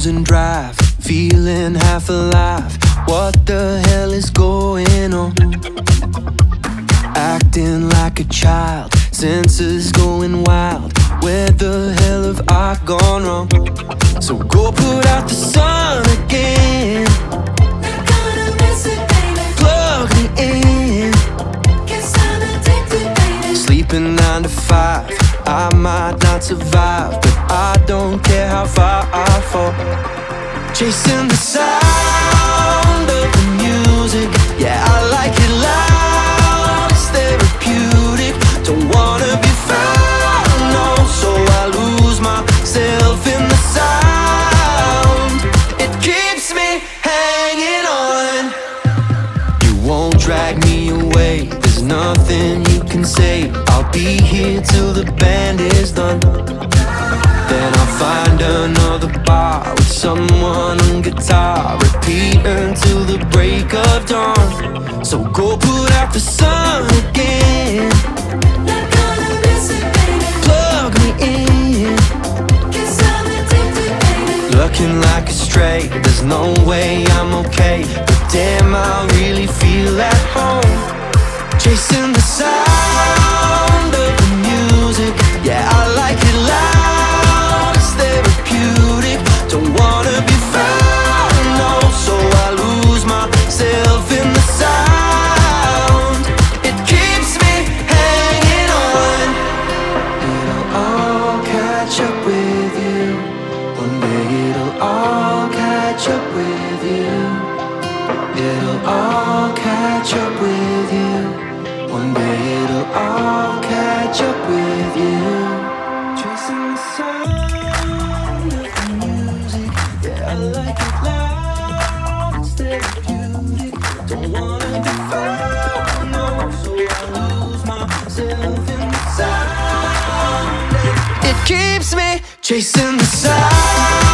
losing drive, feeling half alive. What the hell is going on? Acting like a child, senses going wild. Where the hell have I gone wrong? So go put out the sun again. Not gonna miss it, baby. Plug me in. Guess I'm addicted, baby. Sleeping 9 to 5, I might not survive, but I don't care how far I fall. Chasing the sound of the music, yeah, I like it loud. It's therapeutic. Don't wanna be found, no, so I lose myself in the sound. It keeps me hanging on. You won't drag me away, there's nothing you can say. I'll be here till the band is done. Then I'll find another bar with someone on guitar. Repeat until the break of dawn. So go put out the sun again. Not gonna miss it, baby. Plug me in. Guess I'm addicted, baby. Looking like a stray, there's no way I'm okay, but damn, I really feel at home. Chasing the sound of the music, yeah, I like it loud. It's therapeutic. Don't wanna be found, no, so I lose myself in the sound. It keeps me hanging on. It'll all catch up with you. One day it'll all catch up with you. It'll all catch up with you. One day it'll all catch up with you. Chasing the sound of the music, yeah, I like it loud. It's therapeutic. Don't wanna be found, no, so I lose myself in the sound. It keeps me chasing the sound.